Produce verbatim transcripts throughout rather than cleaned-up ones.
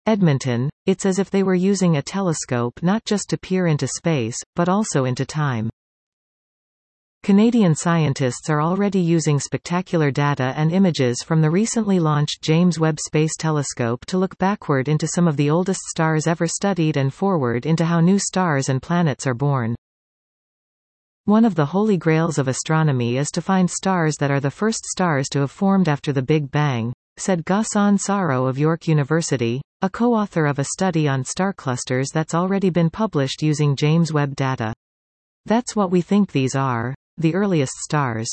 Edmonton, it's as if they were using a telescope not just to peer into space, but also into time. Canadian scientists are already using spectacular data and images from the recently launched James Webb Space Telescope to look backward into some of the oldest stars ever studied and forward into how new stars and planets are born. One of the holy grails of astronomy is to find stars that are the first stars to have formed after the Big Bang, said Ghassan Saro of York University, a co-author of a study on star clusters that's already been published using James Webb data. That's what we think these are, the earliest stars.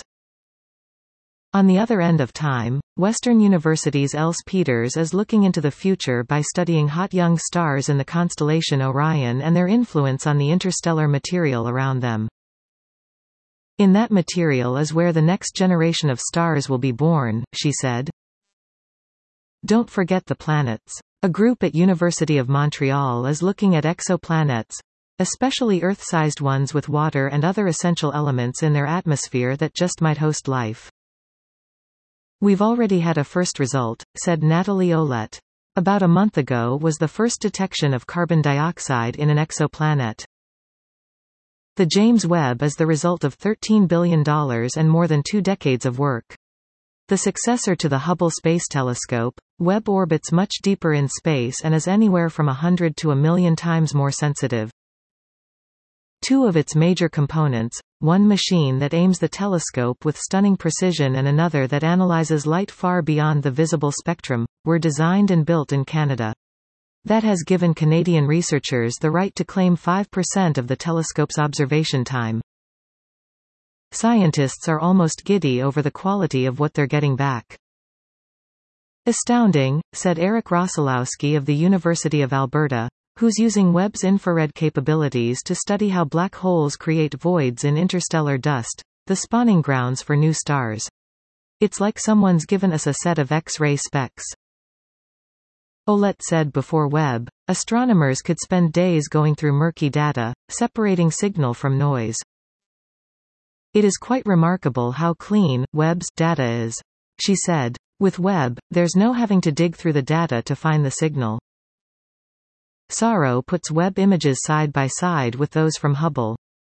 On the other end of time, Western University's Else Peters is looking into the future by studying hot young stars in the constellation Orion and their influence on the interstellar material around them. In that material is where the next generation of stars will be born, she said. Don't forget the planets. A group at University of Montreal is looking at exoplanets, especially Earth-sized ones with water and other essential elements in their atmosphere that just might host life. We've already had a first result, said Natalie Ouellette. About a month ago was the first detection of carbon dioxide in an exoplanet. The James Webb is the result of thirteen billion dollars and more than two decades of work. The successor to the Hubble Space Telescope, Webb orbits much deeper in space and is anywhere from a hundred to a million times more sensitive. Two of its major components, one machine that aims the telescope with stunning precision and another that analyzes light far beyond the visible spectrum, were designed and built in Canada. That has given Canadian researchers the right to claim five percent of the telescope's observation time. Scientists are almost giddy over the quality of what they're getting back. Astounding, said Eric Rosolowski of the University of Alberta, who's using Webb's infrared capabilities to study how black holes create voids in interstellar dust, the spawning grounds for new stars. It's like someone's given us a set of X-ray specs. Ouellette said before Webb, astronomers could spend days going through murky data, separating signal from noise. It is quite remarkable how clean Webb's data is, she said. With Webb, there's no having to dig through the data to find the signal. Saro puts Webb images side by side with those from Hubble.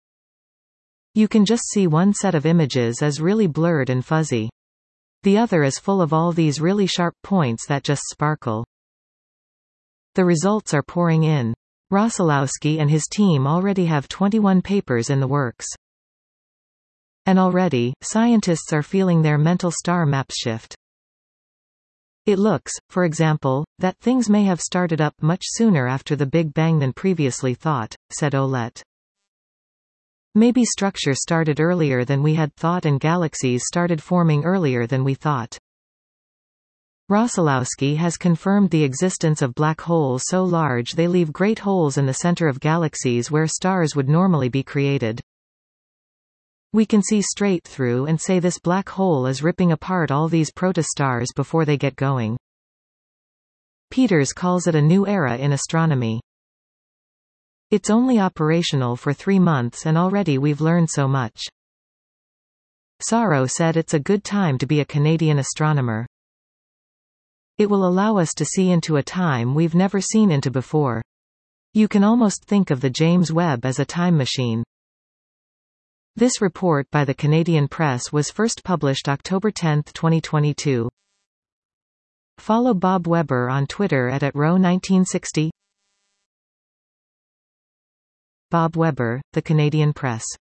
You can just see one set of images as really blurred and fuzzy. The other is full of all these really sharp points that just sparkle. The results are pouring in. Rosolowski and his team already have twenty-one papers in the works. And already, scientists are feeling their mental star maps shift. It looks, for example, that things may have started up much sooner after the Big Bang than previously thought, said Ouellette. Maybe structure started earlier than we had thought and galaxies started forming earlier than we thought. Rosolowski has confirmed the existence of black holes so large they leave great holes in the center of galaxies where stars would normally be created. We can see straight through and say this black hole is ripping apart all these protostars before they get going. Peters calls it a new era in astronomy. It's only operational for three months and already we've learned so much. Saro said it's a good time to be a Canadian astronomer. It will allow us to see into a time we've never seen into before. You can almost think of the James Webb as a time machine. This report by the Canadian Press was first published October tenth twenty twenty-two. Follow Bob Weber on Twitter at at row nineteen sixty. Bob Weber, The Canadian Press.